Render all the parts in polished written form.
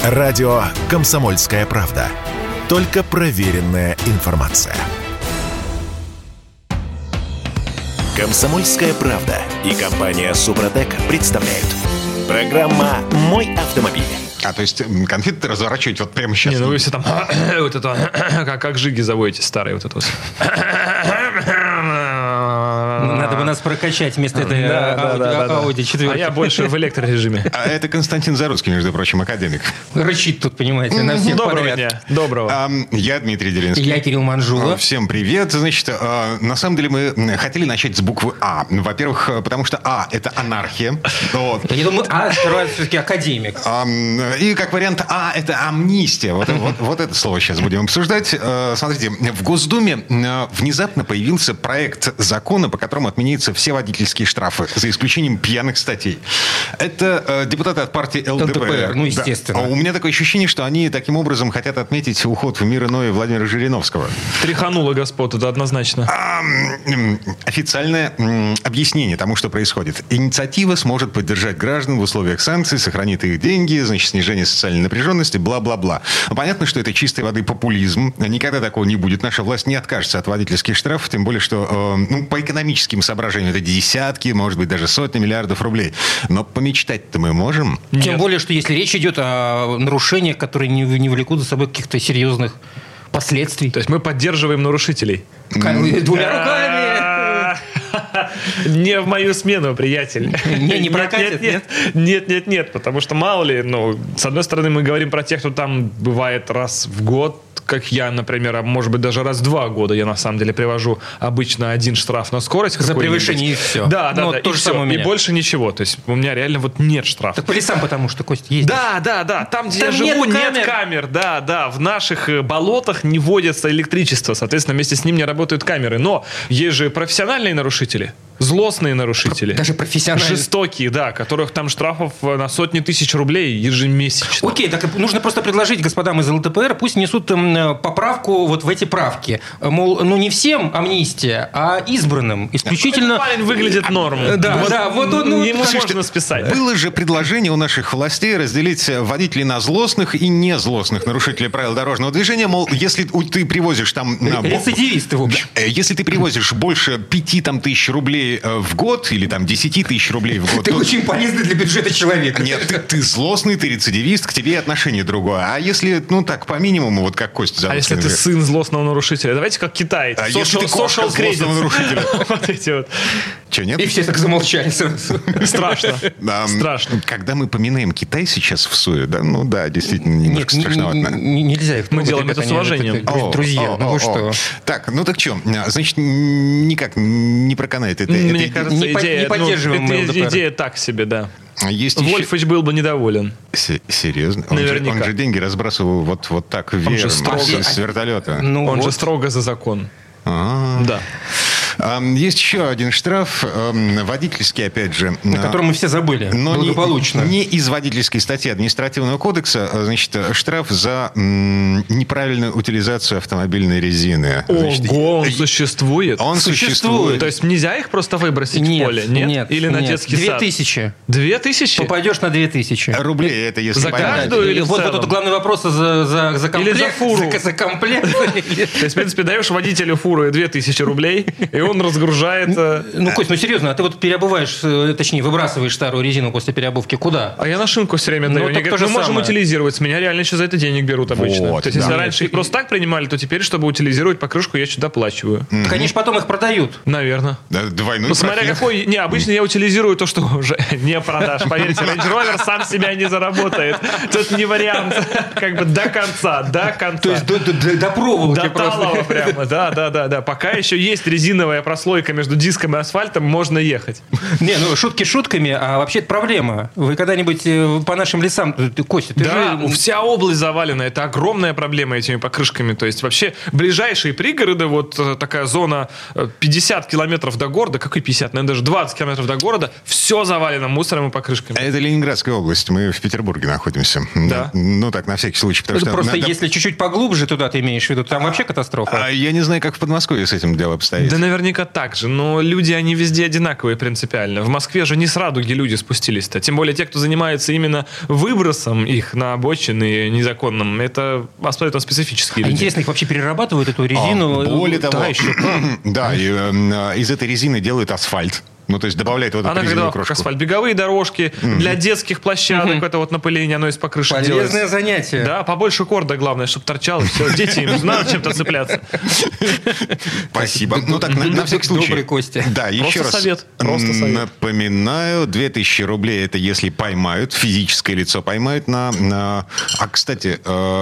Радио «Комсомольская правда». Только проверенная информация. «Комсомольская правда» и компания «Супротек» представляют. Программа «Мой автомобиль». То есть конфеты разворачиваете вот прямо сейчас? Не, ну вы все там вот это, как жиги заводите старые вот это вот. Надо бы нас прокачать вместо этой Audi 4. А я больше в электрорежиме. А это Константин Заруцкий, между прочим, академик. Рычит тут, понимаете, на всех Доброго подряд. дня. Доброго. Я Дмитрий Делинский. Я Кирилл Манжула. Всем привет. Значит, на самом деле мы хотели начать с буквы А. Во-первых, потому что А – это анархия. Вот. Я думаю, сперва все-таки академик. И как вариант А – это амнистия. Вот это слово сейчас будем обсуждать. Смотрите, в Госдуме внезапно появился проект закона, по которому отменяются все водительские штрафы, за исключением пьяных статей. Это депутаты от партии ЛДПР. Ну, естественно. Да. У меня такое ощущение, что они таким образом хотят отметить уход в мир иной Владимира Жириновского. Тряхануло господ, это однозначно. Официальное объяснение тому, что происходит. Инициатива сможет поддержать граждан в условиях санкций, сохранит их деньги, значит, снижение социальной напряженности, бла-бла-бла. Понятно, что это чистой воды популизм. Никогда такого не будет. Наша власть не откажется от водительских штрафов, тем более, что по экономическим соображениям это десятки, может быть, даже сотни миллиардов рублей. Но помечтать-то мы можем? Нет. Тем более, что если речь идет о нарушениях, которые не влекут за собой каких-то серьезных последствий. То есть мы поддерживаем нарушителей. Двумя руками. Не в мою смену, приятель. Не прокатит, нет? Нет, потому что мало ли, с одной стороны, мы говорим про тех, кто там бывает раз в год, как я, например, а может быть даже раз в 2 года я на самом деле привожу обычно 1 штраф на скорость. За превышение и все. Да, то же самое и больше ничего. То есть у меня реально нет штрафа. Так по лесам, потому что, Костя, ездишь. Да. Там, где я живу, нет камер. Да. В наших болотах не вводится электричество. Соответственно, вместе с ним не работают камеры. Но есть же профессиональные нарушители. Злостные нарушители. Даже профессиональные. Жестокие, да, которых там штрафов на сотни тысяч рублей ежемесячно. Окей, так нужно просто предложить господам из ЛДПР, пусть несут поправку вот в эти правки. Мол, не всем амнистия, а избранным. Исключительно... Парень выглядит норм. Да, вот он... Ему можно списать. Было же предложение у наших властей разделить водителей на злостных и незлостных нарушителей правил дорожного движения. Мол, если ты привозишь там... Рецидивисты, в общем. Если ты привозишь больше 5 тысяч рублей в год или там 10 тысяч рублей в год... Ты очень полезный для бюджета человек. Нет, ты злостный, ты рецидивист, к тебе отношение другое. А если, так, по минимуму, вот как Костя зовут? А если ты сын злостного нарушителя? Давайте как Китай. А если ты кошка злостного нарушителя? Вот эти вот. Че, нет? И все так замолчали сразу. Страшно. Страшно. Когда мы поминаем Китай сейчас в СУЕ, действительно, немножко страшновато. Нельзя их. Мы делаем это с уважением. Друзья, вы что? Так, так что, значит, никак не проканает это. Мне кажется, не поддерживаем мы ЛДПР. Идея так себе, да. Вольфович был бы недоволен. Серьезно? Наверняка. Он же деньги разбрасывал вот так веером с вертолета. Он же строго за закон. Да. Есть еще один штраф, водительский, опять же. О котором мы все забыли, благополучно. Не из водительской статьи административного кодекса, значит, штраф за неправильную утилизацию автомобильной резины. Ого, он существует? Он существует. То есть нельзя их просто выбросить в поле? Нет. Или на детский сад? 2000. 2000? Попадешь на 2000. Рублей это если за каждую или вот этот главный вопрос за комплект. Или за фуру. За комплект. То есть, в принципе, даешь водителю фуры 2000 рублей, и он разгружает... Кость, серьезно, а ты вот переобуваешь, точнее, выбрасываешь старую резину после переобувки куда? А я на шинку все время даю. Они говорят, мы можем утилизировать. С меня реально еще за это денег берут обычно. То есть, если раньше их просто так принимали, то теперь, чтобы утилизировать покрышку, я сюда доплачиваю. Так они же потом их продают. Наверное. Двойной смотря какой... Не, обычно я утилизирую то, что уже не продашь. Поверьте, Range Rover сам себя не заработает. Тут не вариант. Как бы до конца. То есть до проволоки до талого прямо. Да. Пока еще есть резиновая прослойка между диском и асфальтом, можно ехать. Не, шутки шутками, а вообще это проблема. Вы когда-нибудь по нашим лесам, Костя, ты же... вся область завалена. Это огромная проблема этими покрышками. То есть вообще ближайшие пригороды, вот такая зона 50 километров до города, какой 50, наверное, даже 20 километров до города, все завалено мусором и покрышками. Это Ленинградская область. Мы в Петербурге находимся. Да. Так, на всякий случай. Потому это что просто если чуть-чуть поглубже туда ты имеешь в виду, там вообще катастрофа. Я не знаю, как в Подмосковье с этим дело обстоит. Да наверняка Наверняка так же, но люди, они везде одинаковые принципиально. В Москве же не с радуги люди спустились-то. Тем более те, кто занимается именно выбросом их на обочины незаконным, это абсолютно специфические люди. Интересно, их вообще перерабатывают, эту резину? Более того, Да, еще. да, из этой резины делают асфальт. Ну, то есть добавляет вот эту Она резиновую когда крошку. асфальт, беговые дорожки для детских площадок, это вот напыление, оно из покрышек Полезное делается. занятие. Да, побольше корда, главное, чтобы торчало. Все, дети, им же надо чем-то цепляться. Спасибо. Ну так, на всякий случай. Добрый Костя. Да, еще раз совет. Просто совет. напоминаю, 2000 рублей это если поймают, физическое лицо поймают на... А, кстати,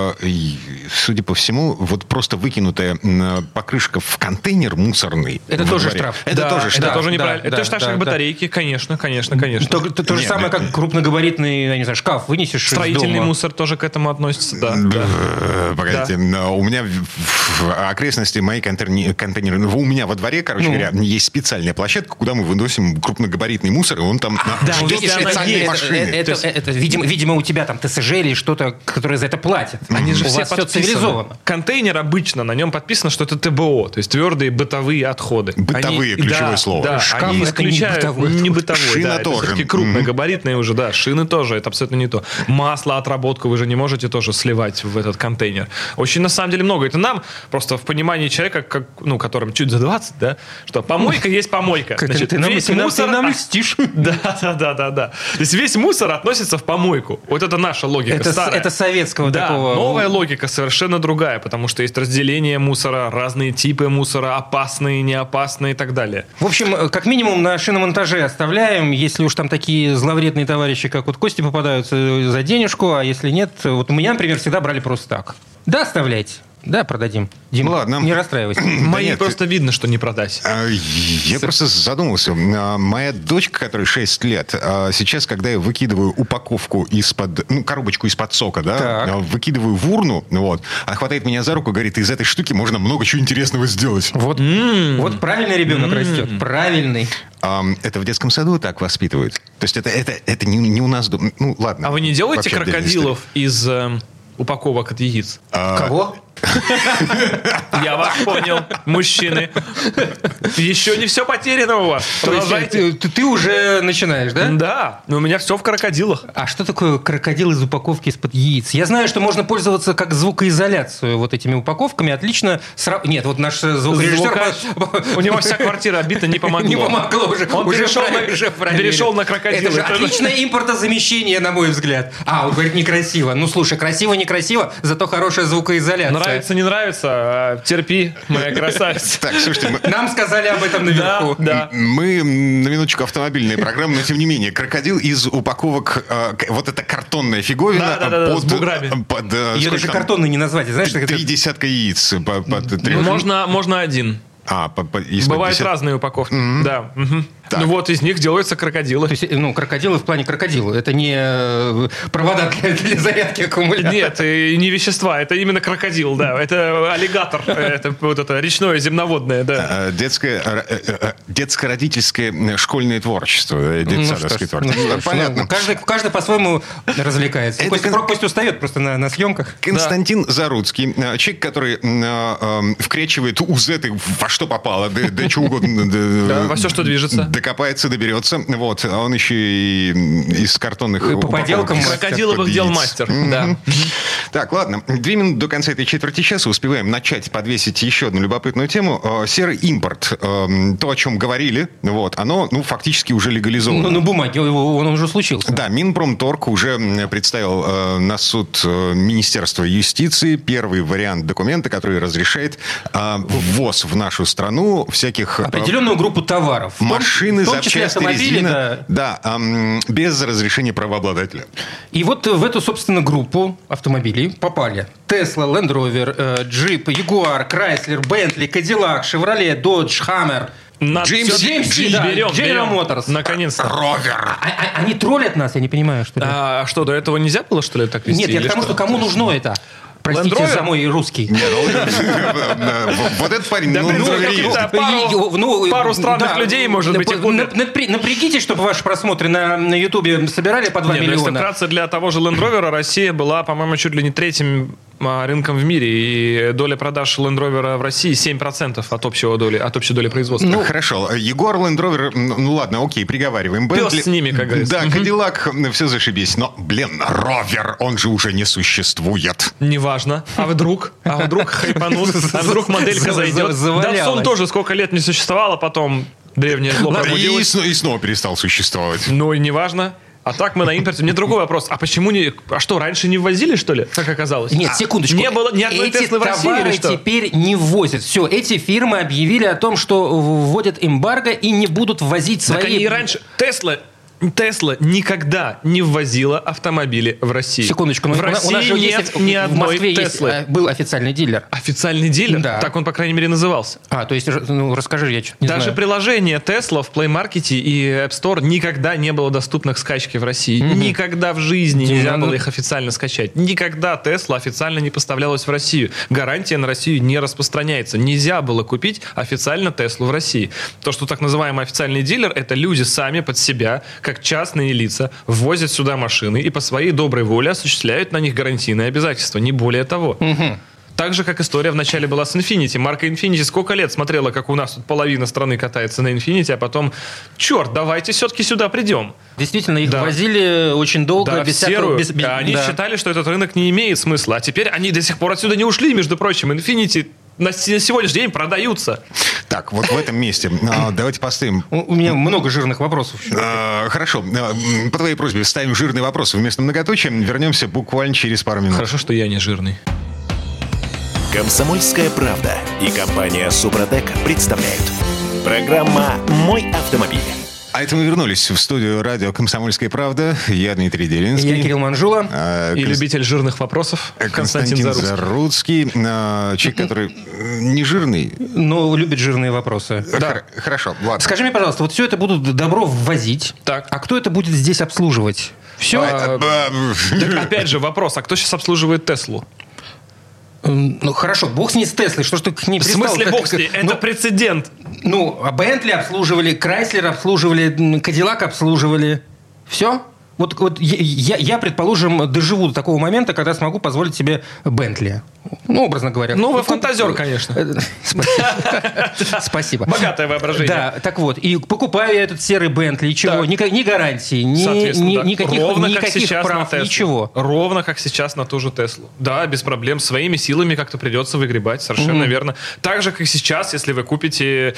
судя по всему, вот просто выкинутая покрышка в контейнер мусорный. Это во тоже дворе. штраф. Это тоже Это штраф. тоже неправильно. Это да, точно так же, да, как да. батарейки, конечно. То же Нет, самое, как крупногабаритный, я не знаю, шкаф вынесешь из Строительный дома. мусор тоже к этому относится, да. Погодите, у меня в окрестности моей контейнеры, у меня во дворе, короче говоря, есть специальная площадка, куда мы выносим крупногабаритный мусор, и он там Да, ждет видишь, это специальной есть. машины. Это, видимо, у тебя там ТСЖ или что-то, которое за это платит. Они же у все вас все подписаны. цивилизовано. Контейнер обычно, на нем подписано, что это ТБО, то есть твердые бытовые отходы. Бытовые, ключевое слово. Да, Шкаф они это не исключают бытовой. не бытовой, Шина да, это тоже. все-таки крупные, габаритные уже, да, шины тоже, это абсолютно не то. Масло, отработку вы же не можете тоже сливать в этот контейнер. Очень, на самом деле, много. Это нам просто в понимании человека, которым чуть за 20, да, что помойка есть помойка. Значит, весь мусор... Ты нам льстишь. Да. То есть весь мусор относится в помойку. Вот это наша логика старая. Это советского Да, такого. новая логика совершенно другая, потому что есть разделение мусора, разные типы мусора, опасные, неопасные и так далее. В общем, как минимум на шиномонтаже оставляем, если уж там такие зловредные товарищи, как вот Кости попадаются за денежку, а если нет, вот у меня, например, всегда брали просто так. Да, оставляйте. Да, продадим. Дим, Ладно. не расстраивайся. Мои нет, просто видно, что не продать. Я просто задумался. Моя дочка, которой 6 лет, сейчас, когда я выкидываю упаковку из-под, коробочку из-под сока, да, Так. выкидываю в урну, вот, она хватает меня за руку и говорит, из этой штуки можно много чего интересного сделать. Вот правильный ребенок растет. Правильный. Это в детском саду так воспитывают. То есть это не у нас дома. Ну, ладно. А вы не делаете Вообще отдельная крокодилов из упаковок от яиц? Кого? Я вас понял, мужчины. Еще не все потеряно у вас. То есть Продолжайте. ты уже начинаешь, да? Да, но у меня все в крокодилах. А что такое крокодил из упаковки из-под яиц? Я знаю, что можно пользоваться как звукоизоляцию вот этими упаковками. Отлично. Нет, вот наш звукорежиссер... У него вся квартира обита, не помогло. Не помогло уже. Он уже перешел на крокодила. Это же отличное импортозамещение, на мой взгляд. Он говорит, некрасиво. Ну, слушай, красиво-некрасиво, зато хорошая звукоизоляция. Нравится, не нравится, терпи, моя красавица. Так, слушайте, Нам сказали об этом наверху. Да. мы на минуточку автомобильная программа, но тем не менее, крокодил из упаковок, вот эта картонная фиговина Да, с буграми. Ее даже картонной не назвать. Знаешь, как 3 это... десятка яиц. Три- Можно один. из-под Бывают 10. разные упаковки. Да. Мгм. Так. Ну вот из них делаются крокодилы. То есть, крокодилы в плане крокодила. Это не провода для зарядки аккумулятора. Нет, и не вещества, это именно крокодил, да. Это аллигатор, это вот это речное земноводное, да. Детско-родительское школьное творчество. Детсадовское творчество. Понятно. Каждый по-своему развлекается. Это Костя устает просто на съемках. Константин Заруцкий, человек, который вкречивает узеты во что попало, да чего угодно. Во все, что движется. Докопается, доберется. Вот. А он еще и из картонных По поделкам упаковок Крокодиловых из-под дел яиц. мастер. Да. Так, ладно. 2 минуты до конца этой четверти часа успеваем начать подвесить еще одну любопытную тему. Серый импорт. То, о чем говорили, вот, оно, фактически уже легализовано. На бумаге он уже случился. Да, Минпромторг уже представил на суд Министерства юстиции первый вариант документа, который разрешает ввоз в нашу страну всяких... Определенную группу товаров. Машины, в том числе запчасти, автомобили, резина. да. Без разрешения правообладателя. И вот в эту, собственно, группу автомобилей попали Tesla, Land Rover, Jeep, Jaguar, Chrysler, Bentley, Cadillac, Chevrolet, Dodge, Hammer. GMC, да, берем. General Motors. Наконец-то. Ровер. Они троллят нас, я не понимаю, что ли. А что, до этого нельзя было, что ли, так вести? Нет, я или к тому, что кому нужно это. Простите Land Rover? за мой русский. Вот этот парень, Да, пару странных людей, может быть, и купят. Напрягитесь, чтобы ваши просмотры на Ютубе собирали по 2 Нет, ну, если миллиона. вкратце, для того же Land Rover Россия была, по-моему, чуть ли не третьим рынком в мире, и доля продаж Land Rover в России 7% от общей доли производства. Ну, хорошо. Егор, Land Rover, ну ладно, окей, приговариваем. Пес с ними, как говорится. Да, Кадиллак, все зашибись. Но, Ровер, он же уже не существует. Неважно. А вдруг хайпанут, а вдруг моделька зайдет. Датсун тоже сколько лет не существовало, потом древнее зло пробудилось. И снова перестал существовать. Ну и неважно. А так мы на импорте. Мне другой вопрос. А почему не... А что, раньше не ввозили, что ли? Как оказалось? Нет, секундочку. Не было ни одной Теслы в России или что? Эти товары теперь не ввозят. Все, эти фирмы объявили о том, что вводят эмбарго и не будут ввозить свои... Так они и раньше... Тесла никогда не ввозила автомобили в Россию. Секундочку. В России нет ни одной Теслы. Был официальный дилер. Официальный дилер? Да. Так он, по крайней мере, назывался. То есть, расскажи, я что-то не знаю. Даже приложение Tesla в Play Market и App Store никогда не было доступно к скачке в России. Никогда в жизни нельзя было их официально скачать. Никогда Tesla официально не поставлялась в Россию. Гарантия на Россию не распространяется. Нельзя было купить официально Теслу в России. То, что так называемый официальный дилер, это люди сами под себя, как частные лица, ввозят сюда машины и по своей доброй воле осуществляют на них гарантийные обязательства. Не более того. Так же, как история вначале была с Infiniti. Марка Infiniti сколько лет смотрела, как у нас тут половина страны катается на Infiniti, а потом, черт, давайте все-таки сюда придем. Действительно, их возили очень долго. Да, без серую. всякого... Они считали, что этот рынок не имеет смысла. А теперь они до сих пор отсюда не ушли, между прочим. Infiniti на сегодняшний день продаются. Так, вот в этом месте давайте поставим... У меня много жирных вопросов. Хорошо. По твоей просьбе ставим жирные вопросы вместо многоточия. Вернемся буквально через пару минут. Хорошо, что я не жирный. «Комсомольская правда» и компания «Супротек» представляют. Программа «Мой автомобиль». А это мы вернулись в студию радио «Комсомольская правда». Я Дмитрий Делинский. Я Кирилл Манжула. И любитель жирных вопросов Константин Заруцкий. Человек, который не жирный. Но любит жирные вопросы. Да. Хорошо, ладно. Скажи мне, пожалуйста, вот все это будут добро ввозить. Так. А кто это будет здесь обслуживать? Все? Опять же вопрос, а кто сейчас обслуживает Теслу? Ну, хорошо, бог с ней с Теслой, что ж ты к ней В пристал? смысле бог с ней? Это прецедент. А Бентли обслуживали, Крайслер обслуживали, Кадиллак обслуживали. Все? Вот я, предположим, доживу до такого момента, когда смогу позволить себе Бентли. Ну, образно говоря. Ну, вы фантазер, конечно. Спасибо. Богатое воображение. Да, так вот. И покупаю я этот серый Бентли, и чего? Ни гарантии, никаких прав, ничего. Ровно как сейчас на ту же Теслу. Да, без проблем. Своими силами как-то придется выгребать, совершенно верно. Так же, как сейчас, если вы купите,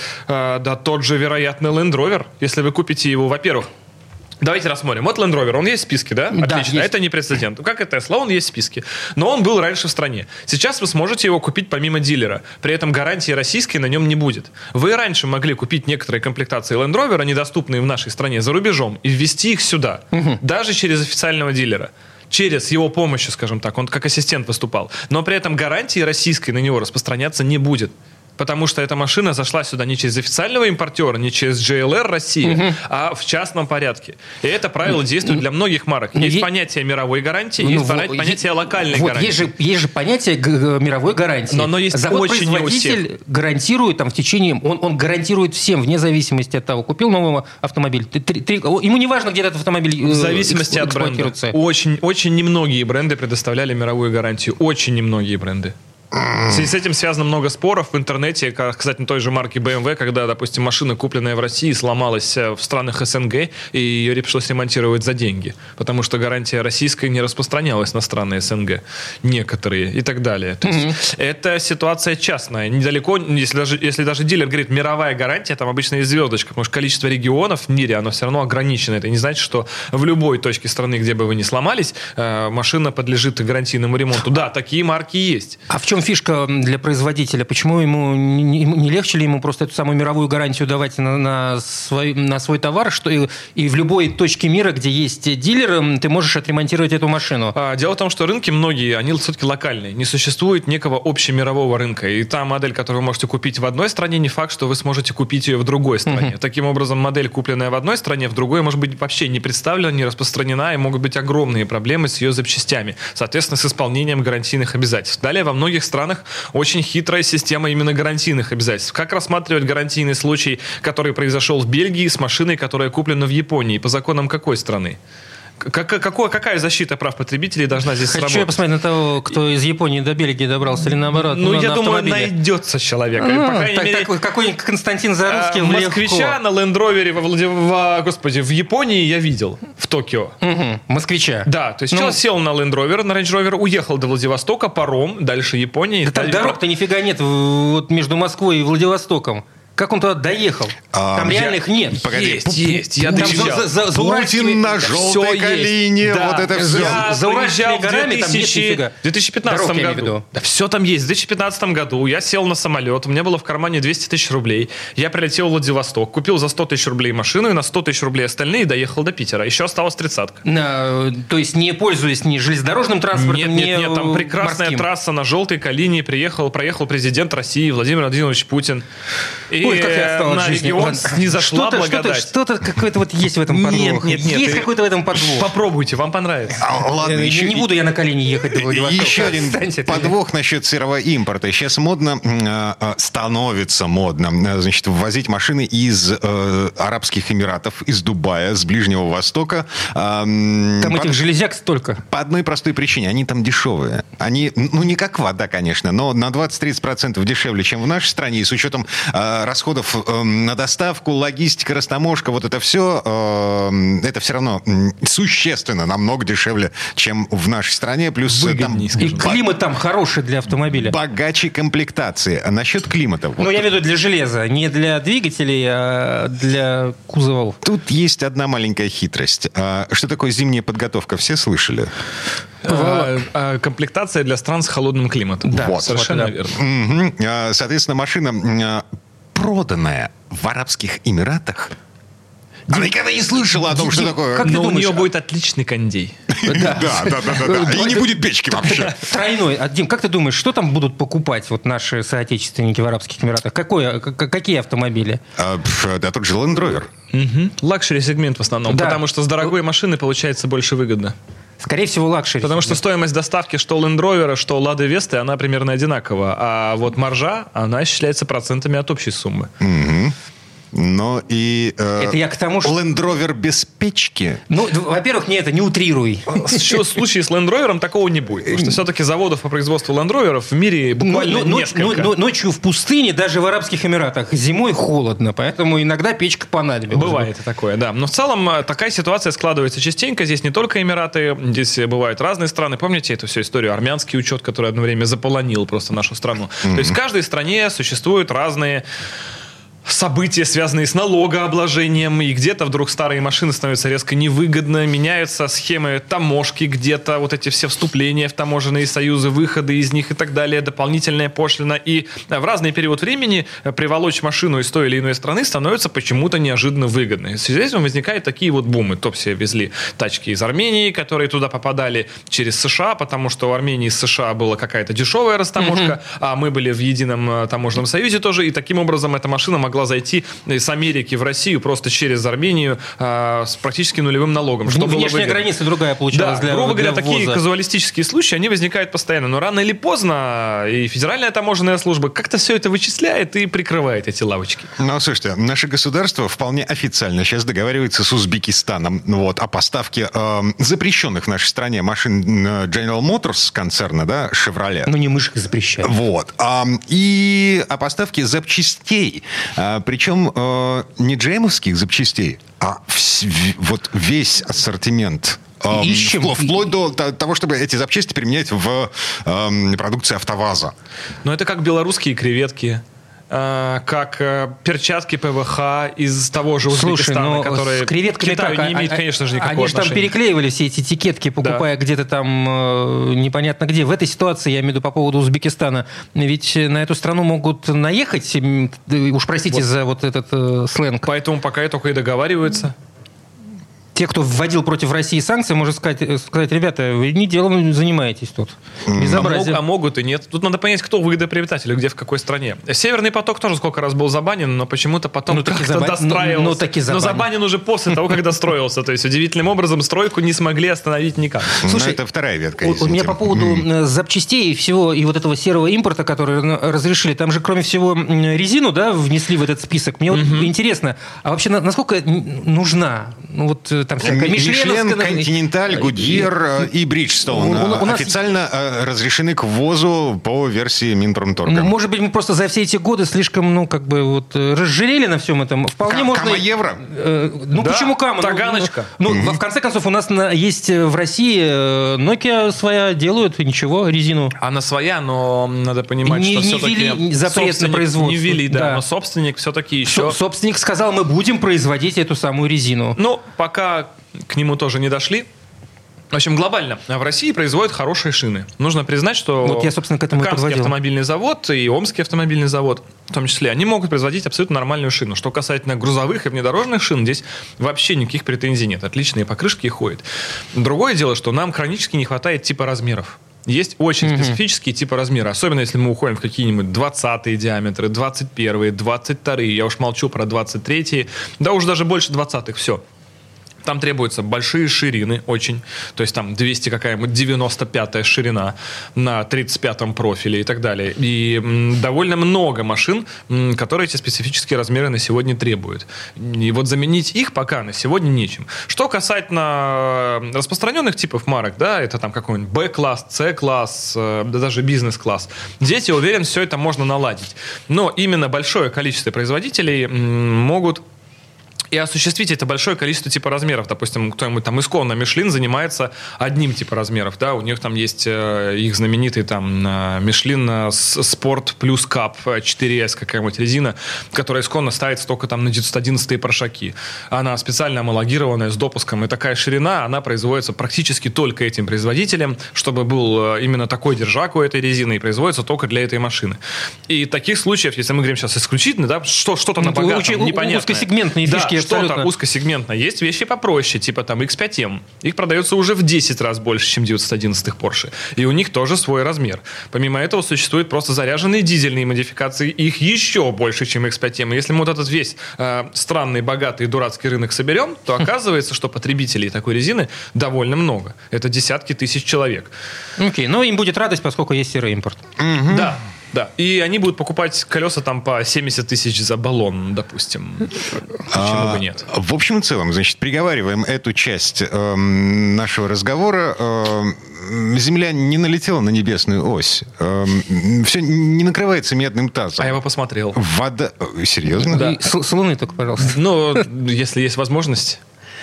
тот же, вероятно, Land Rover, если вы купите его, во-первых, давайте рассмотрим. Вот Land Rover, он есть в списке, да? Да, отлично. есть. Это не прецедент. Как и Tesla, он есть в списке. Но он был раньше в стране. Сейчас вы сможете его купить помимо дилера. При этом гарантии российской на нем не будет. Вы раньше могли купить некоторые комплектации Land Rover, недоступные в нашей стране, за рубежом, и ввести их сюда. Даже через официального дилера. Через его помощь, скажем так. Он как ассистент выступал. Но при этом гарантии российской на него распространяться не будет. Потому что эта машина зашла сюда не через официального импортера, не через JLR России, а в частном порядке. И это правило действует для многих марок. Есть понятие мировой гарантии, есть понятие локальной гарантии. Есть же понятие мировой гарантии. Но оно есть очень не у всех. Завод-производитель гарантирует в течение... Он гарантирует всем, вне зависимости от того, купил новый автомобиль. Ему не важно, где этот автомобиль в зависимости от бренда. Очень, очень немногие бренды предоставляли мировую гарантию. Очень немногие бренды. В связи с этим связано много споров в интернете, кстати, той же марки BMW, когда, допустим, машина, купленная в России, сломалась в странах СНГ, и ее пришлось ремонтировать за деньги, потому что гарантия российская не распространялась на страны СНГ, некоторые и так далее. То есть это ситуация частная. Недалеко, если даже дилер говорит мировая гарантия, там обычно есть звездочка, потому что количество регионов в мире, оно все равно ограничено. Это не значит, что в любой точке страны, где бы вы ни сломались, машина подлежит гарантийному ремонту. Да, такие марки есть. А в чем фишка для производителя? Почему ему не легче ли ему просто эту самую мировую гарантию давать на свой товар, что и в любой точке мира, где есть дилер, ты можешь отремонтировать эту машину? Дело в том, что рынки многие, они все-таки локальные. Не существует некого общемирового рынка. И та модель, которую вы можете купить в одной стране, не факт, что вы сможете купить ее в другой стране. Таким образом, модель, купленная в одной стране, в другой, может быть, вообще не представлена, не распространена, и могут быть огромные проблемы с ее запчастями. Соответственно, с исполнением гарантийных обязательств. Далее, во многих странах очень хитрая система именно гарантийных обязательств. Как рассматривать гарантийный случай, который произошел в Бельгии с машиной, которая куплена в Японии? По законам какой страны? Какая защита прав потребителей должна здесь Хочу я сработать? посмотреть на того, кто из Японии до Бельгии добрался, или наоборот. Ну, я на думаю, автомобиле. найдется человек. По крайней мере, Какой-нибудь Константин Зарусский москвича на Land Rover в Японии я видел, в Токио. Москвича. Да, то есть человек сел на Land Rover, на Range Rover, уехал до Владивостока, паром, дальше Япония. Да там дорог-то нифига нет вот между Москвой и Владивостоком. Как он туда доехал? Там реально их нет. Погоди. Есть. Я доезжал. Путин на желтой калине, Да. вот это все. Я Уральскими приезжал в горами там нет нифига. 2015 Дорог, я имею в году. виду. Да все там есть. В 2015 году я сел на самолет, у меня было в кармане 200 тысяч рублей. Я прилетел в Владивосток, купил за 100 тысяч рублей машину, и на 100 тысяч рублей остальные доехал до Питера. Еще осталась 30-ка. То есть не пользуясь ни железнодорожным транспортом, Нет, там прекрасная морским. проехал трасса на желтой калине, проехал президент России Владимир Владимирович Путин. И Ой, как я отстал от на жизни. регион Ладно. не зашла благодать. Что-то какое-то вот есть в этом подвох. Нет. Есть какой-то в этом подвох. Попробуйте, вам понравится. Ладно, Не буду я на колени ехать до Владивостока. Еще один Отстаньте от меня. подвох насчет сырого импорта. Сейчас становится модно, значит, ввозить машины из Арабских Эмиратов, из Дубая, с Ближнего Востока. Там этих железяк столько. По одной простой причине. Они там дешевые. Они, не как вода, конечно, но на 20-30% дешевле, чем в нашей стране. И с учетом расходов на доставку, логистика, растаможка, вот это все равно существенно намного дешевле, чем в нашей стране. Плюс там Выгоднее, И климат там хороший для автомобиля. богаче комплектации. А насчет климата. Вот Ну, я имею в виду для железа. Не для двигателей, а для кузовов. тут есть одна маленькая хитрость. Что такое зимняя подготовка? Все слышали? Комплектация для стран с холодным климатом. Да, Вот. Совершенно вот, верно. Мгм. Соответственно, машина, проданная в Арабских Эмиратах, она никогда не слышала о том, что такое. как ты Но у думаешь, нее будет отличный кондей. Да. И не будет печки вообще. Тройной. Дим, как ты думаешь, что там будут покупать вот наши соотечественники в Арабских Эмиратах? Какие автомобили? Да тут же Land Rover. Лакшери-сегмент в основном, Да. потому что с дорогой машины получается больше выгодно. Скорее всего, лакшери. Потому что стоимость доставки что Land Rover, что Lada Vesta, она примерно одинакова. А вот маржа, она исчисляется процентами от общей суммы. Но и Это я к тому, что... Land Rover без печки. Ну, во-первых, не утрируй. В случае с Land Rover такого не будет. Потому что все-таки заводов по производству Land Rover в мире буквально несколько. Ночью в пустыне, даже в Арабских Эмиратах, зимой холодно, поэтому иногда печка понадобилась. Бывает и такое, да. Но в целом такая ситуация складывается частенько. Здесь не только Эмираты, здесь бывают разные страны. Помните эту всю историю? Армянский учет, который одно время заполонил просто нашу страну. То есть в каждой стране существуют разные события, связанные с налогообложением, и где-то вдруг старые машины становятся резко невыгодны, меняются схемы таможки, где-то вот эти все вступления в таможенные союзы, выходы из них и так далее, дополнительная пошлина. И в разный период времени приволочь машину из той или иной страны становится почему-то неожиданно выгодно. И в связи с этим возникают такие вот бумы. То все везли тачки из Армении, которые туда попадали через США, потому что у Армении с США была какая-то дешевая растаможка, а мы были в едином таможенном союзе тоже, и таким образом эта машина могла зайти с Америки в Россию просто через Армению с практически нулевым налогом. Что было Внешняя выгодно. граница другая получалась Да, грубо говоря, для такие ввоза. казуалистические случаи, они возникают постоянно. Но рано или поздно и Федеральная таможенная служба как-то все это вычисляет и прикрывает эти лавочки. Ну, слушайте, наше государство вполне официально сейчас договаривается с Узбекистаном о поставке запрещенных в нашей стране машин General Motors концерна, да, Chevrolet. Ну, не мы же их запрещаем. Вот. И о поставке запчастей. Причем не джеймовских запчастей, а вот весь ассортимент. Ищем. Вплоть до того, чтобы эти запчасти применять в продукции АвтоВАЗа. Но это как белорусские креветки, как перчатки ПВХ из того же Узбекистана, которые с креветками к Китаю как? не имеют, конечно же, никакого Они же там отношения. переклеивали все эти этикетки, покупая где-то там непонятно где. В этой ситуации, я имею в виду по поводу Узбекистана, ведь на эту страну могут наехать, уж простите за вот этот сленг. Поэтому пока только и договариваются. Те, кто вводил против России санкции, может сказать, ребята, вы не делом занимаетесь тут. Безобразие. А могут и нет. Тут надо понять, кто выгодоприобретатель, где в какой стране. Северный поток тоже сколько раз был забанен, но почему-то потом как-то достраивался. Но забанен уже после того, как достроился. То есть удивительным образом стройку не смогли остановить никак. Слушай, это вторая ветка. У меня по поводу запчастей и всего, и вот этого серого импорта, который разрешили, там же кроме всего резину, да, внесли в этот список. Мне вот интересно, а вообще насколько нужна? Ну вот там всякое. Мишлен, Континенталь, Гудьер и Бриджстоун у нас официально разрешены к ввозу по версии Минпромторга. Может быть, мы просто за все эти годы слишком, разжирели на всем этом. Вполне можно... Кама евро? Почему кама? Таганочка. В конце концов, у нас есть в России Nokia своя делают, ничего, резину. Она своя, но надо понимать, что все-таки ввели запрет на производство. Не ввели, да. Но собственник все-таки еще... Собственник сказал, мы будем производить эту самую резину. Пока к нему тоже не дошли. В общем, глобально в России производят хорошие шины. Нужно признать, что я, собственно, к этому Камский автомобильный завод и Омский автомобильный завод, в том числе, они могут производить абсолютно нормальную шину. Что касательно грузовых и внедорожных шин, здесь вообще никаких претензий нет. Отличные покрышки ходят. Другое дело, что нам хронически не хватает типа размеров. Есть очень специфические типа размера. Особенно, если мы уходим в какие-нибудь 20-е диаметры, 21-е, 22-е. Я уж молчу про 23-е. Да уж даже больше 20-х. Все. Там требуются большие ширины очень. То есть там 200 какая-нибудь 95-я ширина на 35-м профиле и так далее. И довольно много машин, которые эти специфические размеры на сегодня требуют. И вот заменить их пока на сегодня нечем. Что касательно распространенных типов марок, да, это там какой-нибудь B-класс, C-класс, да даже бизнес-класс. Здесь, я уверен, все это можно наладить. Но именно большое количество производителей могут и осуществить это большое количество типа размеров. Допустим, кто-нибудь там исконно Мишлен занимается одним типа размеров. Да? У них там есть их знаменитый там Мишлен Спорт плюс Кап 4S какая-нибудь резина, которая исконно ставится только там на 911-е паршаки. Она специально амалогированная с допуском. И такая ширина, она производится практически только этим производителем, чтобы был именно такой держак у этой резины, и производится только для этой машины. И таких случаев, если мы говорим сейчас исключительно, да, что-то на богатом, непонятное. Узкосегментные фишки. Что-то узкосегментно. Есть вещи попроще, типа там X5M. Их продается уже в 10 раз больше, чем 911-х Porsche. И у них тоже свой размер. Помимо этого существуют просто заряженные дизельные модификации. Их еще больше, чем X5M. И если мы вот этот весь странный, богатый, дурацкий рынок соберем, то оказывается, что потребителей такой резины довольно много. Это десятки тысяч человек. Окей, но им будет радость, поскольку есть серый импорт. Да. Да, и они будут покупать колеса там по 70 тысяч за баллон, допустим. Почему бы нет? В общем и целом, значит, приговариваем эту часть нашего разговора. Земля не налетела на небесную ось. Все не накрывается медным тазом. А я его посмотрел. Вода... Серьезно? Да. С Луны только, пожалуйста. Ну, если есть возможность...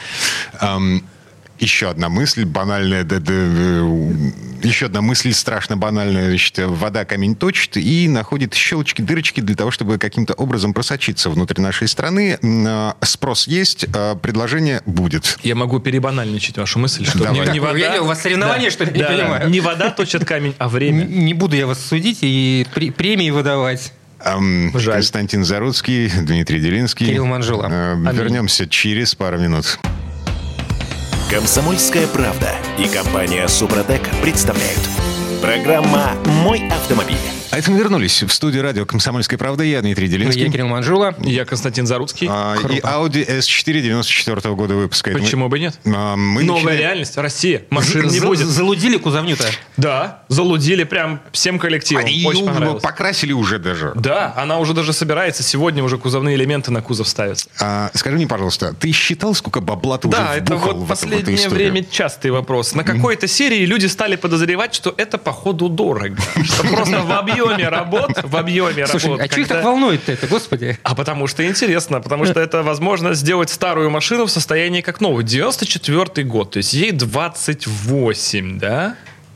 Еще одна мысль банальная, еще одна мысль страшно банальная. Значит, вода камень точит и находит щелочки, дырочки для того, чтобы каким-то образом просочиться внутрь нашей страны. Спрос есть, предложение будет. Я могу перебанальничать вашу мысль, что не вода... У вас соревнования, что ли? Не понимаю. Не вода точит камень, а время. Не буду я вас судить и премии выдавать. Константин Заруцкий, Дмитрий Делинский. Кирилл Манжула. Вернемся через пару минут. «Комсомольская правда» и компания «Супротек» представляют. Программа «Мой автомобиль». А это мы вернулись в студию радио «Комсомольская правда». Я Дмитрий Делинский. Я Кирилл Манжула. Я Константин Заруцкий. И Audi S4 94 года выпуска. Почему бы нет? Новая реальность. Россия. Машин не будет. Залудили кузовню-то? Да, залудили прям всем коллективом. Очень понравилось. Покрасили уже даже. Да, она уже даже собирается. Сегодня уже кузовные элементы на кузов ставятся. Скажи мне, пожалуйста, ты считал, сколько бабла ты уже вбухал в эту историю? Да, это вот последнее время частый вопрос. На какой-то серии люди стали подозревать, что это походу дорого. Что просто в объеме работ. Слушай, а что их так волнует-то это, господи? А потому что интересно, потому что это возможно сделать старую машину в состоянии как новую. 94-й год, то есть ей 28, да?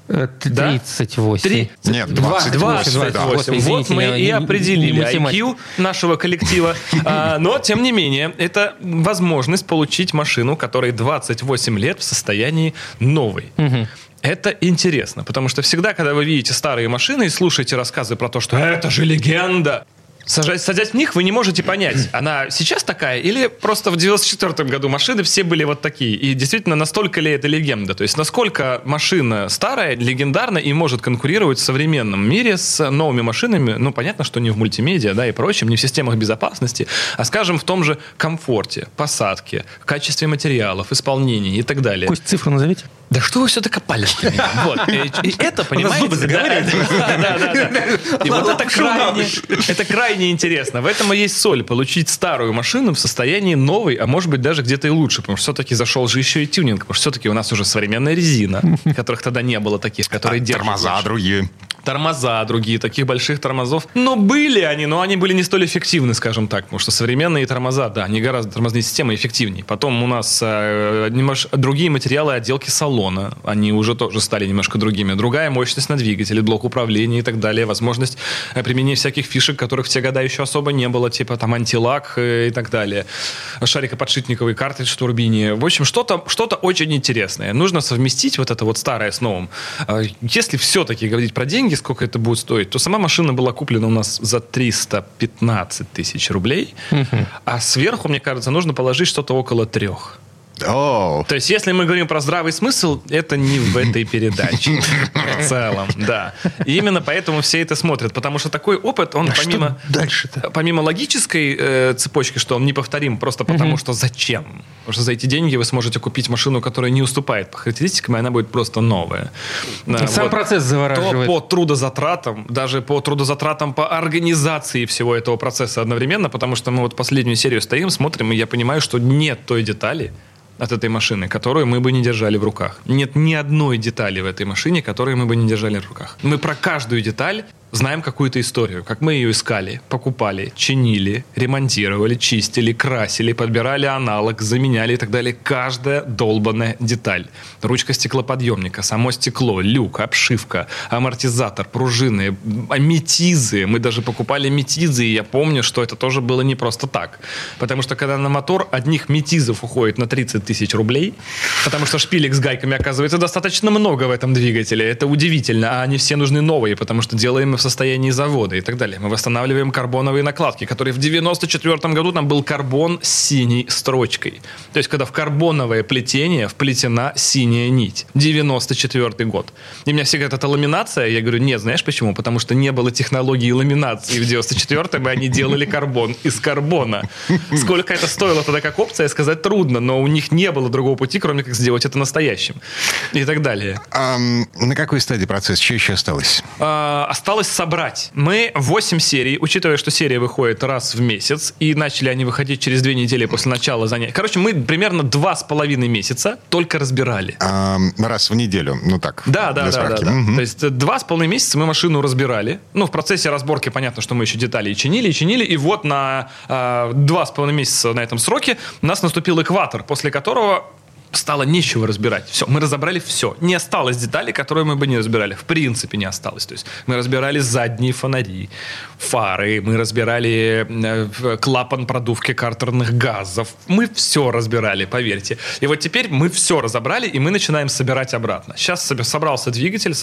38. Нет, 28. Вот мы и определили IQ нашего коллектива. Но, тем не менее, это возможность получить машину, которой 28 лет в состоянии новой. Это интересно, потому что всегда, когда вы видите старые машины и слушаете рассказы про то, что это же легенда, садясь в них, вы не можете понять, она сейчас такая или просто в 94-м году машины все были вот такие. И действительно, настолько ли это легенда? То есть, насколько машина старая, легендарна и может конкурировать в современном мире с новыми машинами, ну, понятно, что не в мультимедиа, да, и прочем, не в системах безопасности, а, скажем, в том же комфорте, посадке, качестве материалов, исполнении и так далее. Кость, цифру назовите. Да что вы все докопались? Вот. И это, понимаете... Да. И вот это крайне интересно. В этом и есть соль. Получить старую машину в состоянии новой, а может быть даже где-то и лучше. Потому что все-таки зашел же еще и тюнинг. Потому что все-таки у нас уже современная резина, которых тогда не было таких, которые держат. Тормоза другие, таких больших тормозов. Но были они, но они были не столь эффективны, скажем так. Потому что современные тормоза, да, они гораздо, тормозные системы эффективнее. Потом у нас немножко другие материалы отделки салона. Они уже тоже стали немножко другими. Другая мощность на двигателе, блок управления и так далее. Возможность применения всяких фишек, которых в те года еще особо не было. Типа там антилак и так далее. Шарикоподшипниковый картридж в турбине. В общем, что-то очень интересное. Нужно совместить вот это вот старое с новым. Если все-таки говорить про деньги, сколько это будет стоить, то сама машина была куплена у нас за 315 тысяч рублей, а сверху, мне кажется, нужно положить что-то около 3. То есть, если мы говорим про здравый смысл, это не в этой передаче в целом, да. И именно поэтому все это смотрят, потому что такой опыт, он помимо логической цепочки, что он неповторим, просто потому что зачем? Потому что за эти деньги вы сможете купить машину, которая не уступает по характеристикам, и она будет просто новая. Сам процесс завораживает. То по трудозатратам, даже по трудозатратам по организации всего этого процесса одновременно, потому что мы вот последнюю серию стоим, смотрим, и я понимаю, что нет той детали от этой машины, которую мы бы не держали в руках. Нет ни одной детали в этой машине, которую мы бы не держали в руках. Мы про каждую деталь знаем какую-то историю, как мы ее искали, покупали, чинили, ремонтировали, чистили, красили, подбирали аналог, заменяли и так далее. Каждая долбанная деталь. Ручка стеклоподъемника, само стекло, люк, обшивка, амортизатор, пружины, метизы. Мы даже покупали метизы, и я помню, что это тоже было не просто так. Потому что когда на мотор одних метизов уходит на 30 тысяч рублей, потому что шпилек с гайками оказывается достаточно много в этом двигателе. Это удивительно, а они все нужны новые, потому что делаем их в состоянии завода и так далее. Мы восстанавливаем карбоновые накладки, которые в 94 году там был карбон с синей строчкой. То есть, когда в карбоновое плетение вплетена синяя нить. 94 год. И меня все говорят, это ламинация? Я говорю, нет, знаешь почему? Потому что не было технологии ламинации в 94-м, и они делали карбон из карбона. Сколько это стоило тогда как опция, сказать трудно, но у них не было другого пути, кроме как сделать это настоящим. И так далее. На какой стадии процесса? Что еще осталось? Осталось собрать. Мы 8 серий, учитывая, что серия выходит раз в месяц, и начали они выходить через 2 недели после начала занятий. Короче, мы примерно 2,5 месяца только разбирали. Раз в неделю, ну так. Да. То есть 2,5 месяца мы машину разбирали. Ну, в процессе разборки понятно, что мы еще детали и чинили. И вот на 2,5 месяца на этом сроке у нас наступил экватор, после которого стало нечего разбирать. Все, мы разобрали все. Не осталось деталей, которые мы бы не разбирали. В принципе, не осталось. То есть мы разбирали задние фонари, фары, мы разбирали клапан продувки картерных газов. Мы все разбирали, поверьте. И вот теперь мы все разобрали, и мы начинаем собирать обратно. Сейчас собрался двигатель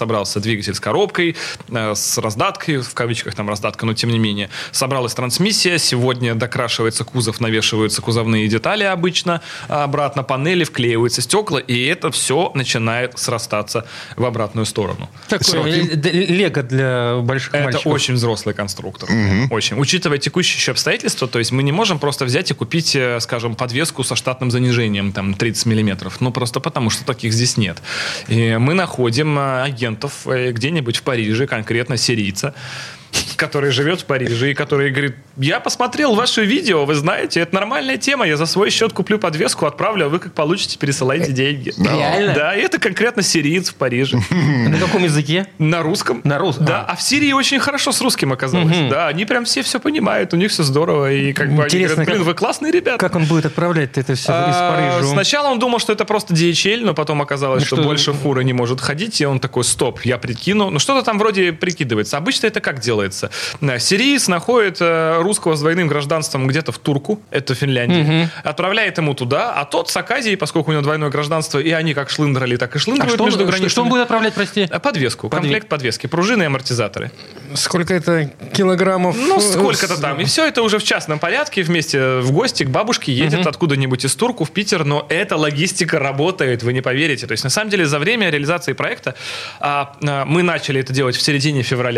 с коробкой, с раздаткой, в кавычках там раздатка, но тем не менее. Собралась трансмиссия, сегодня докрашивается кузов, навешиваются кузовные детали обычно, обратно панели, вклеиваются стекла, и это все начинает срастаться в обратную сторону. Такое лего для больших мальчиков. Это очень взрослый конструктор. Очень. Учитывая текущие еще обстоятельства, то есть мы не можем просто взять и купить, скажем, подвеску со штатным занижением, там, 30 миллиметров. Ну, просто потому, что таких здесь нет. И мы находим агентов где-нибудь в Париже, конкретно сирийца, который живет в Париже и который говорит, я посмотрел ваше видео, вы знаете, это нормальная тема, я за свой счет куплю подвеску, отправлю, а вы как получите, пересылайте деньги. Реально? Да, и это конкретно сириец в Париже. На каком языке? На русском. На русском? Да, а в Сирии очень хорошо с русским оказалось. Да, они прям все понимают, у них все здорово, и как бы они говорят, блин, вы классные ребята. Как он будет отправлять это все из Парижа? Сначала он думал, что это просто DHL, но потом оказалось, что больше фуры не может ходить, и он такой, стоп, я прикину. Ну, что-то там вроде прикидывается. Обычно это как делается? Сириец находит русского с двойным гражданством где-то в Турку, это Финляндия, отправляет ему туда, а тот с Аказией, поскольку у него двойное гражданство, и они как шлындрали, так и шлындруют между границами. Что он будет отправлять, прости? Подвеску, комплект подвески, пружины и амортизаторы. Сколько это килограммов? Ну, сколько-то там. И все это уже в частном порядке, вместе в гости к бабушке едет откуда-нибудь из Турку в Питер, но эта логистика работает, вы не поверите. То есть, на самом деле, за время реализации проекта мы начали это делать в середине февраля.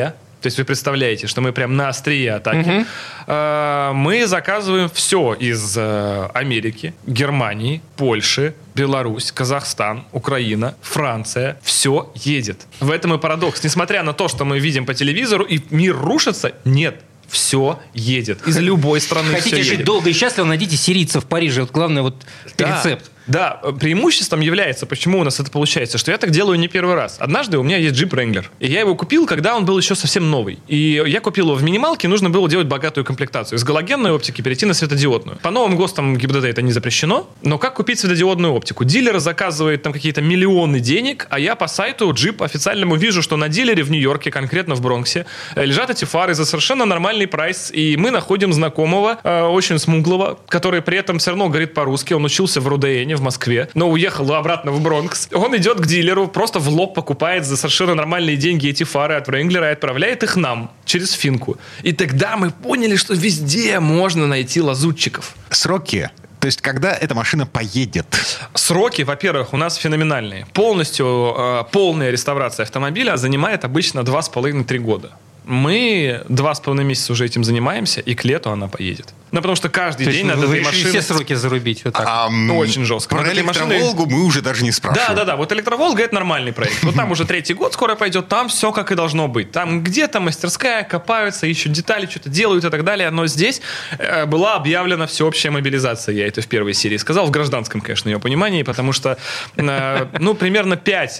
То есть вы представляете, что мы прям на острие атаки. Мы заказываем все из Америки, Германии, Польши, Беларусь, Казахстан, Украина, Франция. Все едет. В этом и парадокс. Несмотря на то, что мы видим по телевизору, и мир рушится, нет. Все едет. Из любой страны Хотите все жить едет. долго и счастливо, найдите сирийцев в Париже. Вот главное вот рецепт. Да, преимуществом является, почему у нас это получается, что я так делаю не первый раз. Однажды у меня есть Jeep Wrangler, и я его купил, когда он был еще совсем новый. И я купил его в минималке, нужно было делать богатую комплектацию. Из галогенной оптики перейти на светодиодную. По новым ГОСТам ГИБДД это не запрещено, но как купить светодиодную оптику? Дилер заказывает там какие-то миллионы денег, а я по сайту Jeep официальному вижу, что на дилере в Нью-Йорке, конкретно в Бронксе, лежат эти фары за совершенно нормальный прайс, и мы находим знакомого, очень смуглого, который при этом все равно говорит по-русски, он учился в РУДН в Москве, но уехал обратно в Бронкс. Он идет к дилеру, просто в лоб покупает за совершенно нормальные деньги эти фары от Wrangler и отправляет их нам через финку. И тогда мы поняли, что везде можно найти лазутчиков. Сроки. То есть, когда эта машина поедет? Сроки, во-первых, у нас феноменальные. Полностью полная реставрация автомобиля занимает обычно 2,5-3 года. Мы 2,5 месяца уже этим занимаемся, и к лету она поедет. Ну, потому что каждый день надо этой машины... все сроки зарубить. Вот так. Очень жестко. Про электроволгу мы уже даже не спрашиваем. Да. Вот электроволга — это нормальный проект. Вот там уже 3-й год скоро пойдет, там все как и должно быть. Там где-то мастерская, копаются, ищут детали, что-то делают и так далее. Но здесь была объявлена всеобщая мобилизация. Я это в первой серии сказал. В гражданском, конечно, ее понимании, потому что примерно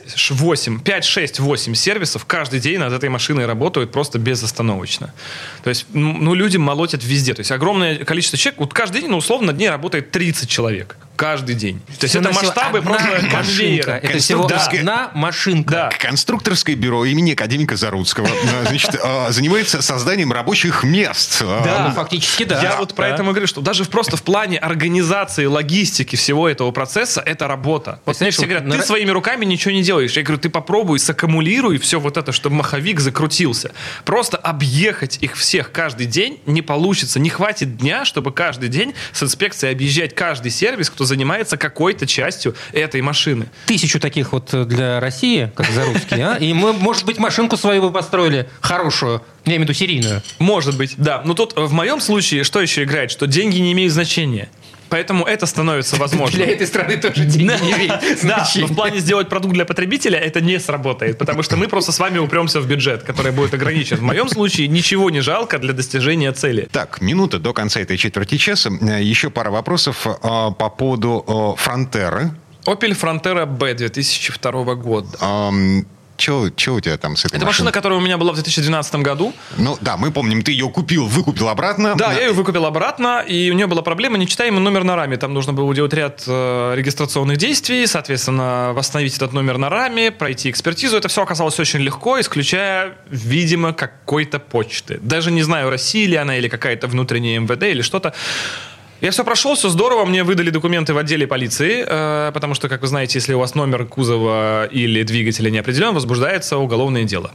5-6-8 сервисов каждый день над этой машиной работают просто безостановочно. То есть, люди молотят везде. То есть, огромное количество человек. Вот каждый день, условно, на дне работает 30 человек. Каждый день. То есть, это масштабы просто конвейера. Это всего одна машинка. Да. Конструкторское бюро имени академика Заруцкого, значит, занимается созданием рабочих мест. Да, фактически, да. Я вот про это говорю, что даже просто в плане организации, логистики всего этого процесса это работа. Вот знаешь, все говорят, ты своими руками ничего не делаешь. Я говорю, ты попробуй, саккумулируй все вот это, чтобы маховик закрутился. Просто объехать их всех каждый день не получится. Не хватит дня, чтобы каждый день с инспекцией объезжать каждый сервис, кто занимается какой-то частью этой машины. 1000 таких вот для России, как Заруцкий, и мы, может быть, машинку свою бы построили хорошую, я имею в виду серийную. Может быть, да. Но тут в моем случае что еще играет? Что деньги не имеют значения. Поэтому это становится возможным. Для этой страны тоже деньги не имеют значения. Да, но в плане сделать продукт для потребителя это не сработает, потому что мы просто с вами упремся в бюджет, который будет ограничен. В моем случае ничего не жалко для достижения цели. Так, минута до конца этой четверти часа. Еще пара вопросов по поводу Фронтеры. Opel Frontera B 2002 года. Что у тебя там с этой Это машина, которая у меня была в 2012 году. Ну да, мы помним, ты ее купил, выкупил обратно. Да, я ее выкупил обратно, и у нее была проблема нечитаемый номер на раме. Там нужно было делать ряд регистрационных действий, соответственно, восстановить этот номер на раме, пройти экспертизу. Это все оказалось очень легко, исключая, видимо, какой-то почты. Даже не знаю, Россия ли она, или какая-то внутренняя МВД, или что-то. Я все прошел, все здорово, мне выдали документы в отделе полиции, потому что, как вы знаете, если у вас номер кузова или двигателя не определен, возбуждается уголовное дело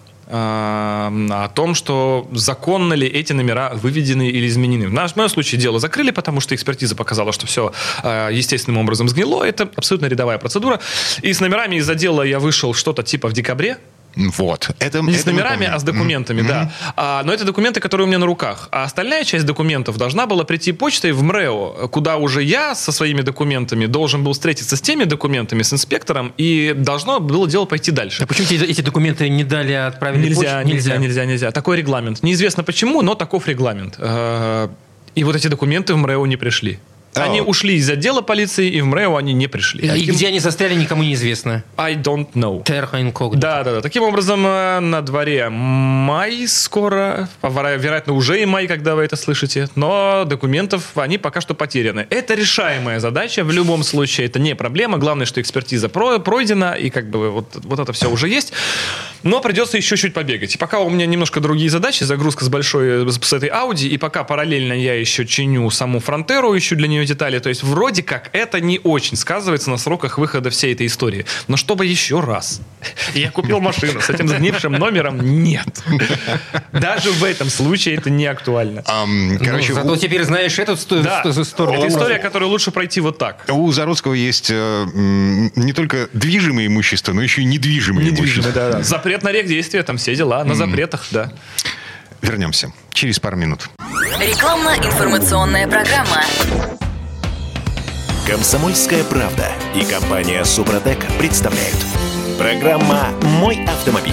о том, что законно ли эти номера выведены или изменены. В моем случае дело закрыли, потому что экспертиза показала, что все естественным образом сгнило. Это абсолютно рядовая процедура. И с номерами из отдела я вышел что-то типа в декабре. Вот. Не с номерами, а с документами, да. Но это документы, которые у меня на руках. А остальная часть документов должна была прийти почтой в МРЭО, куда уже я со своими документами должен был встретиться с теми документами, с инспектором, и должно было дело пойти дальше. А почему эти документы не дали, отправили почту? Нельзя. Такой регламент. Неизвестно почему, но таков регламент. И вот эти документы в МРЭО не пришли. Они ушли из отдела полиции, и в МРЭО они не пришли. И где они застряли, никому не известно. I don't know. Терра инкогнита. Да. Таким образом, на дворе май скоро. Вероятно, уже и май, когда вы это слышите. Но документов, они пока что потеряны. Это решаемая задача. В любом случае, это не проблема. Главное, что экспертиза пройдена, и как бы вот это все уже есть. Но придется еще чуть побегать. И пока у меня немножко другие задачи, загрузка с этой Audi, и пока параллельно я еще чиню саму Фронтеру, ищу для нее детали. То есть вроде как это не очень сказывается на сроках выхода всей этой истории. Но чтобы еще раз я купил машину с этим сгнившим номером, нет. Даже в этом случае это не актуально. Короче, зато теперь знаешь эту сторону. Это история, которую лучше пройти вот так. У Заруцкого есть не только движимое имущество, но еще и недвижимое имущество. Да. Запрет на регдействие, там все дела. На запретах, да. Вернемся через пару минут. Рекламно-информационная программа. «Комсомольская правда» и компания «Супротек» представляют. Программа «Мой автомобиль».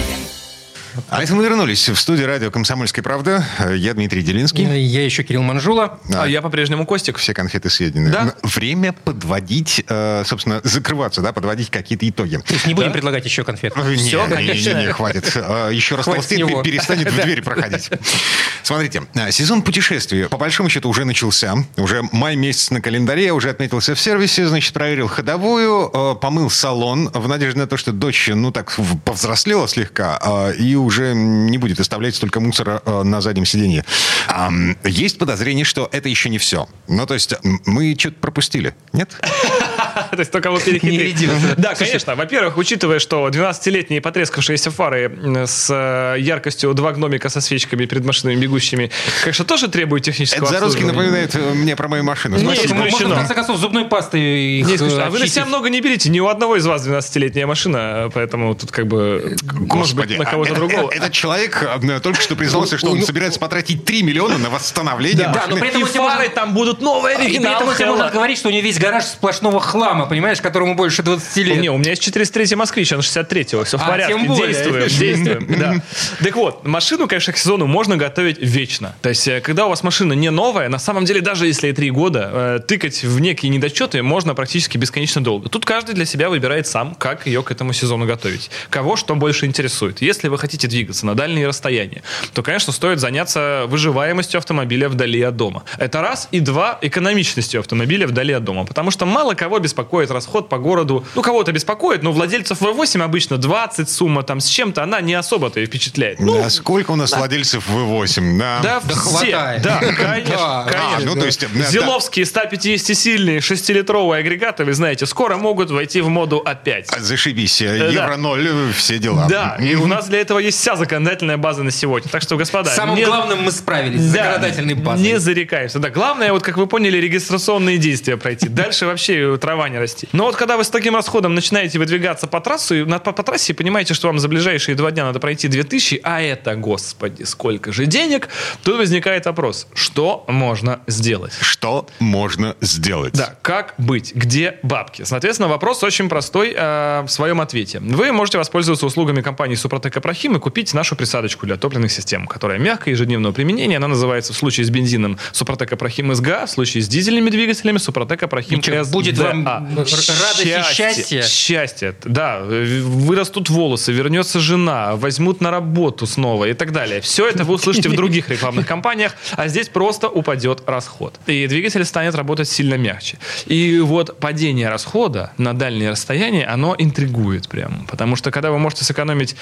А это мы вернулись в студию радио «Комсомольская правда». Я Дмитрий Делинский. Я еще Кирилл Манжула. А я по-прежнему Костик. Все конфеты съедены. Да. Время подводить, собственно, закрываться, да, подводить какие-то итоги. То есть не будем предлагать еще конфет. Всё, конечно. Не, хватит. Еще раз Хватит толстеет, него. перестанет в двери проходить. Смотрите, сезон путешествий, по большому счету, уже начался. Уже май месяц на календаре, я уже отметился в сервисе, значит, проверил ходовую, помыл салон в надежде на то, что дочь, так, повзрослела слегка, и уже не будет оставлять столько мусора на заднем сиденье. Есть подозрение, что это еще не все. Ну, то есть, мы что-то пропустили, нет? То есть только вот перехитрить. Не ведется. Да, конечно. Во-первых, учитывая, что 12-летние потрескавшиеся фары с яркостью 2 гномика со свечками перед машинами бегущими, конечно, тоже требуют технического Это Зарусский обслуживания. напоминает мне про мою машину. Нет, Спасибо. мы- Можно, в конце концов, зубной пастой их Не исключено. А вы на очистить. себя много не берите. Ни у одного из вас 12-летняя машина, поэтому тут как бы... Может быть, Господи, на кого-то другого. Этот человек только что признался, что он собирается потратить 3 миллиона на восстановление Да, но машины. при этом И тебе фары можно- там будут новые, И при оригинал. этом тебе Hello. можно говорить, что у него весь гараж сплошного хлама, понимаешь, которому больше 20 лет. Не, у меня есть 403 «Москвич», он 63-го, все в А, порядке, тем более. действуем, да. Так вот, машину, конечно, к сезону можно готовить вечно. То есть, когда у вас машина не новая, на самом деле, даже если и 3 года, тыкать в некие недочеты можно практически бесконечно долго. Тут каждый для себя выбирает сам, как ее к этому сезону готовить. Кого что больше интересует. Если вы хотите двигаться на дальние расстояния, то, конечно, стоит заняться выживаемостью автомобиля вдали от дома. Это раз. И два, экономичностью автомобиля вдали от дома. Потому что мало кого беспокоит расход по городу. Ну, кого-то беспокоит, но владельцев V8 обычно 20 сумма там с чем-то, она не особо-то и впечатляет. А сколько у нас владельцев V8? Да, Да все. хватает. Да, конечно. Да. конечно. Ну, то есть... Зиловские 150-сильные 6-литровые агрегаты, вы знаете, скоро могут войти в моду опять. Зашибись. да. Евро 0, все дела. Да, и у нас для этого есть вся законодательная база на сегодня. Так что, господа... С самым не- главным мы справились, с Да, законодательной базой. не зарекаемся. Да, главное, вот как вы поняли, регистрационные действия пройти. Дальше вообще трава не расти. Но вот когда вы с таким расходом начинаете выдвигаться по трассе и понимаете, что вам за ближайшие 2 дня надо пройти 2000, а это, господи, сколько же денег, тут возникает вопрос, что можно сделать? Что можно сделать? Да, как быть? Где бабки? Соответственно, вопрос очень простой в своем ответе. Вы можете воспользоваться услугами компании «Супротек Апрахим» и купить нашу присадочку для топливных систем, которая мягкая, ежедневного применения. Она называется в случае с бензином «Супротек Апрахим СГА», в случае с дизельными двигателями «Супротек Апрахим Ничего, СДА». будет вам радость и счастье. Счастье, да. Вырастут волосы, вернется жена, возьмут на работу снова и так далее. Все это вы услышите в других рекламных кампаниях, а здесь просто упадет расход. И двигатель станет работать сильно мягче. И вот падение расхода на дальние расстояния, оно интригует прям. Потому что когда вы можете сэкономить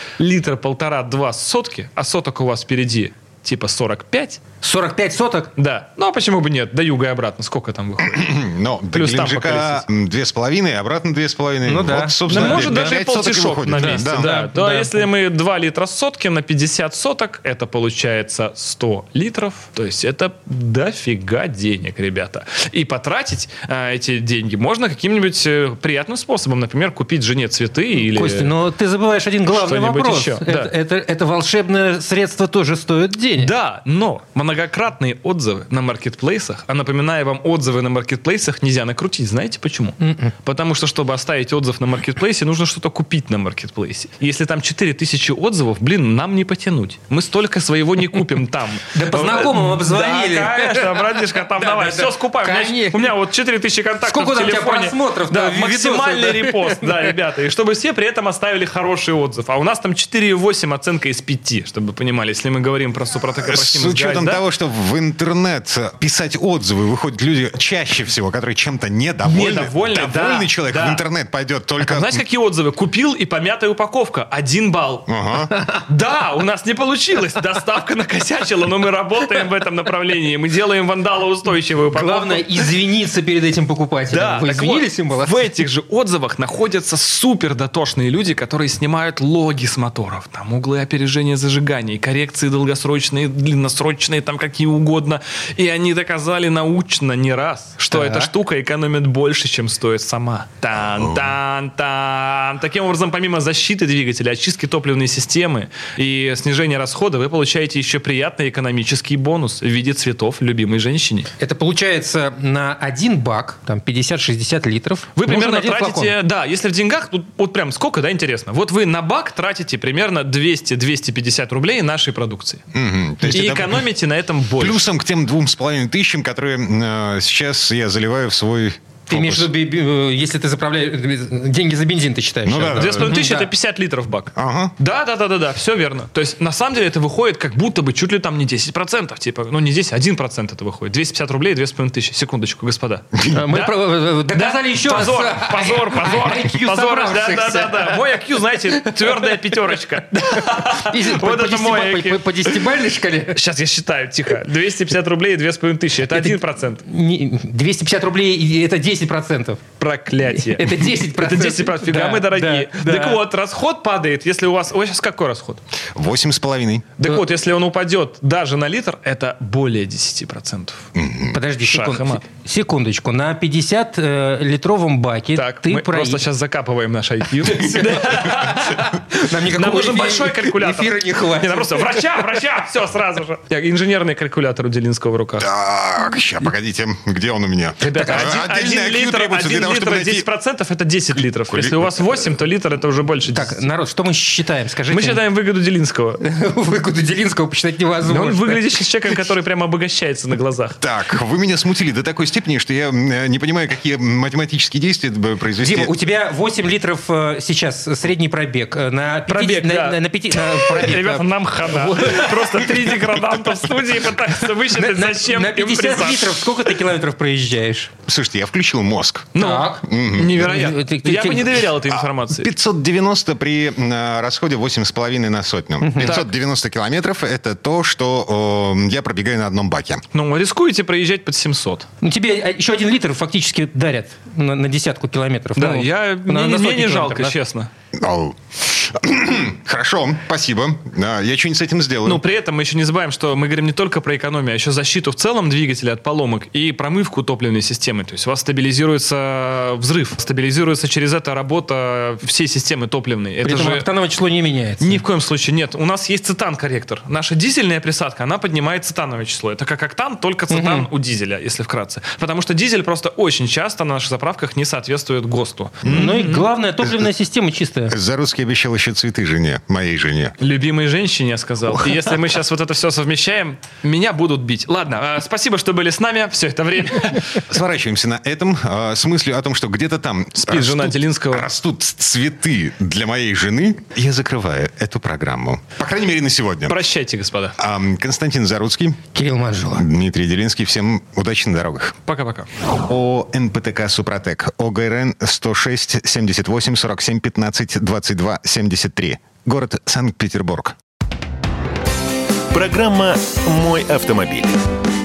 1,5-2 сотки, а соток у вас впереди типа 45, 45 соток? да. Ну, а почему бы нет? До юга и обратно. Сколько там выходит? Но до Плюс там Геленджика 2,5, обратно 2,5. Ну да. Вот, собственно, Да, может, даже и 5 соток полтишок выходит. на месте. Да. Да. То да. если мы 2 литра сотки на 50 соток, это получается 100 литров. То есть это дофига денег, ребята. И потратить эти деньги можно каким-нибудь приятным способом. Например, купить жене цветы или... Костя, но ты забываешь один главный что-нибудь вопрос. еще. Да. Это волшебное средство тоже стоит денег. Да, но многократные отзывы на маркетплейсах, а напоминаю вам, отзывы на маркетплейсах нельзя накрутить. Знаете почему? Потому что, чтобы оставить отзыв на маркетплейсе, нужно что-то купить на маркетплейсе. Если там 4000 отзывов, нам не потянуть. Мы столько своего не купим там. Да по знакомым обзвонили. Да, конечно, братишка, там Да, давай, да, все да. скупаем. Конечно. У меня вот 4000 контактов Сколько в там у тебя телефоне. просмотров, Да, видосов, максимальный да? репост, да, ребята. И чтобы все при этом оставили хороший отзыв. А у нас там 4,8 оценка из 5, чтобы вы понимали, если мы говорим про Супротек Апрахим С СГА, учетом да? того, что в интернет писать отзывы выходят люди чаще всего, которые чем-то недовольны. Недовольны, Довольный да, человек да. в интернет пойдет только... Знаете, какие отзывы? Купил и помятая упаковка. 1 балл. Ага. Да, у нас не получилось. Доставка накосячила, но мы работаем в этом направлении. Мы делаем вандалоустойчивую упаковку. Главное извиниться перед этим покупателем. Да, Вы так извинились вот, им, молодцы. в этих же отзывах находятся супер дотошные люди, которые снимают логи с моторов. Там углы опережения зажигания, коррекции долгосрочной краткосрочные, длинносрочные, там какие угодно. И они доказали научно не раз, что эта штука экономит больше, чем стоит сама. Тан-тан-тан. Таким образом, помимо защиты двигателя, очистки топливной системы и снижения расхода, вы получаете еще приятный экономический бонус в виде цветов любимой женщине. Это получается на один бак, там 50-60 литров. Вы нужен примерно один тратите, флакон. да, если в деньгах, вот прям сколько, да, интересно. Вот вы на бак тратите примерно 200-250 рублей нашей продукции. То есть И это экономите на этом больше. плюсом к тем 2500, которые сейчас я заливаю в свой... Ты имеешь в виду, если ты заправляешь деньги за бензин, ты считаешь? Ну да, 2500 Да. это 50 литров бак. Ага. Да, все верно. То есть, на самом деле, это выходит как будто бы чуть ли там не 10%. Типа, ну, не 10, 1% это выходит. 250 рублей, 2500. Секундочку, господа. Мы Да? доказали еще Позор, раз. позор. IQ Позор. собравшихся. Да. Мой IQ, знаете, твердая пятерочка. Вот это мой IQ. По 10-бальной шкале? Сейчас я считаю, тихо. 250 рублей и 2500. Это 1%. 250 рублей и это 10%. Проклятие. Это 10%. Это 10%. Фига Да, мы дорогие. да. Так вот, расход падает, если у вас... У вас сейчас какой расход? 8,5. Так вот, если он упадет даже на литр, это более 10%. Подожди, Шах и мат. секундочку. На 50-литровом баке Так, ты мы просто сейчас закапываем наш IQ. Нам Нам нужен большой калькулятор. Эфира не хватит. Не, нам просто врача, все, сразу же. Инженерный калькулятор у Делинского в руках. Так, сейчас, погодите, где он у меня? Ребята, Отдельный IQ требуется для того, чтобы найти... 10% это 10 литров. Если у вас 8, то литр это уже больше 10. Так, народ, что мы считаем? Скажите. Мы считаем выгоду Делинского. Выгоду Делинского посчитать невозможно. Он выглядит сейчас человеком, который прямо обогащается на глазах. Так, вы меня смутили до такой степени, что я не понимаю, какие математические действия произвести. Дима, у тебя 8 литров сейчас средний пробег. Пробег, да. Пробег, Ребята, да. нам хана. Просто 3 деграданта в студии пытаются высчитать, зачем На им 50 присадка. литров сколько ты километров проезжаешь? Слушайте, я включил мозг. Ну, Так. невероятно. Ты- Я бы не доверял этой информации. 590 при расходе 8,5 на сотню. 590 километров – это то, что я пробегаю на одном баке. Ну, рискуете проезжать под 700. Ну, тебе еще 1 литр фактически дарят на десятку километров. Да, Ну, мне сотни не жалко, километров, да? честно. Ау. Хорошо, спасибо. Я что-нибудь с этим сделаю. Но при этом мы еще не забываем, что мы говорим не только про экономию, а еще защиту в целом двигателя от поломок и промывку топливной системы. То есть у вас стабилизируется взрыв, стабилизируется через это работа всей системы топливной. При Это этом же октановое число не меняется. ни в коем случае нет. У нас есть цетан-корректор. Наша дизельная присадка, она поднимает цетановое число. Это как октан, только цетан у дизеля, если вкратце. Потому что дизель просто очень часто на наших заправках не соответствует ГОСТу. Ну и главное, топливная система чистая. За русский обещал еще цветы жене, моей жене. Любимой женщине, я сказал. И если мы сейчас вот это все совмещаем, меня будут бить. Ладно, спасибо, что были с нами все это время. Сворачиваемся на этом с мыслью о том, что где-то там Спит жена Делинского. растут цветы для моей жены. Я закрываю эту программу. По крайней мере, на сегодня. Прощайте, господа. Константин Заруцкий, Кирилл Манжула. Дмитрий Делинский. Всем удачи на дорогах. Пока-пока. О НПТК «Супротек». ОГРН 106 78 47 15 22 73. Город Санкт-Петербург. Программа «Мой автомобиль».